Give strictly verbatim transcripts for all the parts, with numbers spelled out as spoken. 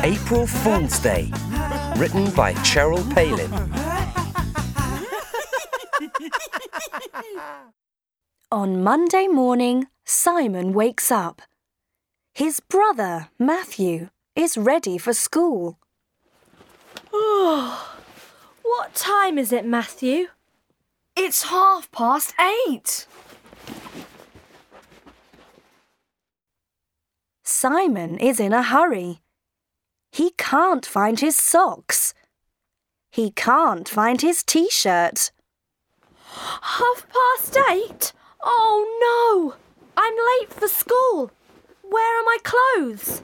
April Fool's Day, written by Cheryl Palin. On Monday morning, Simon wakes up. His brother, Matthew, is ready for school. Oh, what time is it, Matthew? It's half past eight. Simon is in a hurry. He can't find his socks. He can't find his t-shirt. Half past eight? Oh no! I'm late for school. Where are my clothes?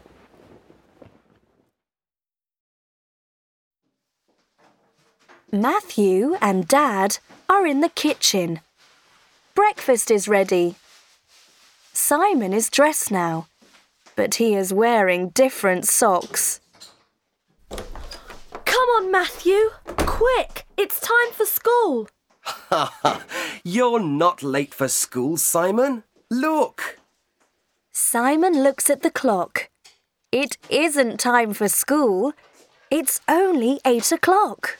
Matthew and Dad are in the kitchen. Breakfast is ready. Simon is dressed now, but he is wearing different socks. Come on, Matthew. Quick, it's time for school. You're not late for school, Simon. Look. Simon looks at the clock. It isn't time for school. It's only eight o'clock.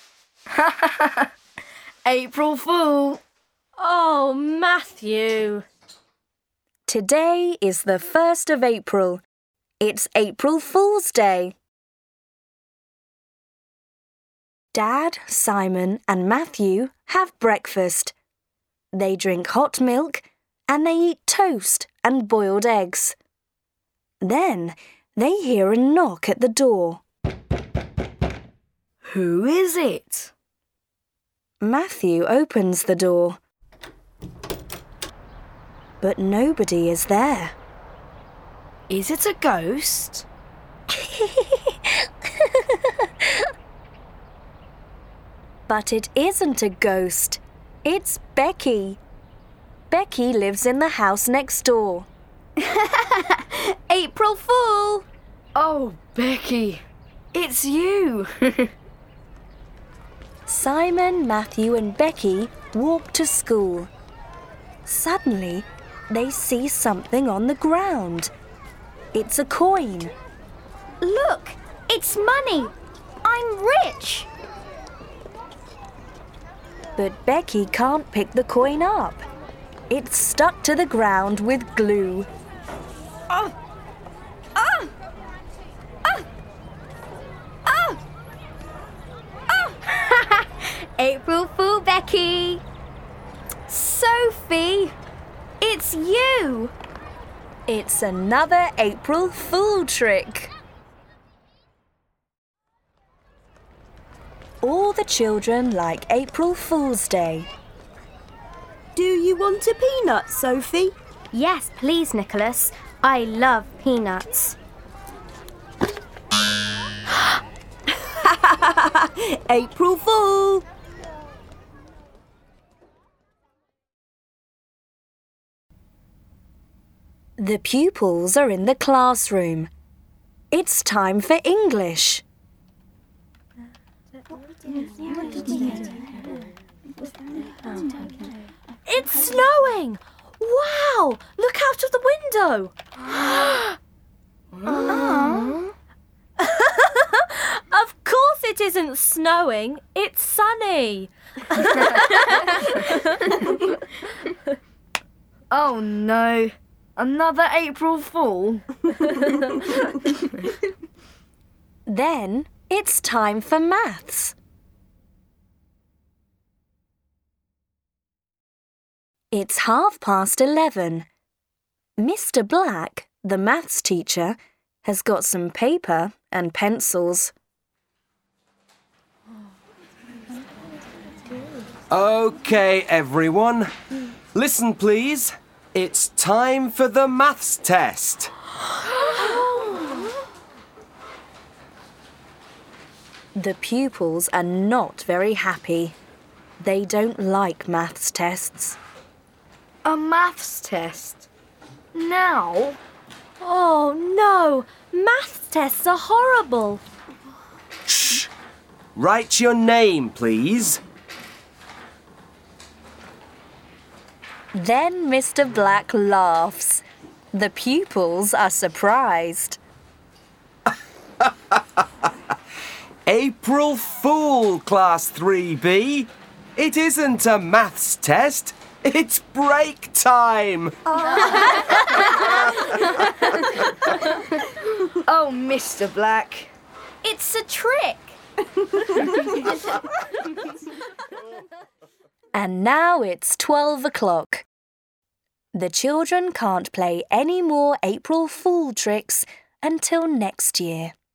April Fool. Oh, Matthew. Today is the first of April. It's April Fool's Day. Dad, Simon and Matthew have breakfast. They drink hot milk and they eat toast and boiled eggs. Then they hear a knock at the door. Who is it? Matthew opens the door. But nobody is there. Is it a ghost? But it isn't a ghost. It's Becky. Becky lives in the house next door. April Fool! Oh, Becky, it's you. Simon, Matthew and Becky walk to school. Suddenly, they see something on the ground. It's a coin. Look, it's money. I'm rich. But Becky can't pick the coin up. It's stuck to the ground with glue. Oh! Oh! Oh! Oh! Oh! April Fool, Becky. Sophie, it's you. It's another April Fool trick. All the children like April Fool's Day. Do you want a peanut, Sophie? Yes, please, Nicholas. I love peanuts. April Fool! The pupils are in the classroom. It's time for English. It's snowing! Wow! Look out of the window! Oh. Of course it isn't snowing. It's sunny. Oh no, another April Fool. Then it's time for maths. It's half past eleven. Mister Black, the maths teacher, has got some paper and pencils. OK, everyone. Listen, please. It's time for the maths test. The pupils are not very happy. They don't like maths tests. A maths test? Now? Oh no! Maths tests are horrible. Shh! Write your name, please. Then Mister Black laughs. The pupils are surprised. April Fool, Class three B. It isn't a maths test. It's break time. Oh, Mister Black. It's a trick. And now it's twelve o'clock. The children can't play any more April Fool tricks until next year.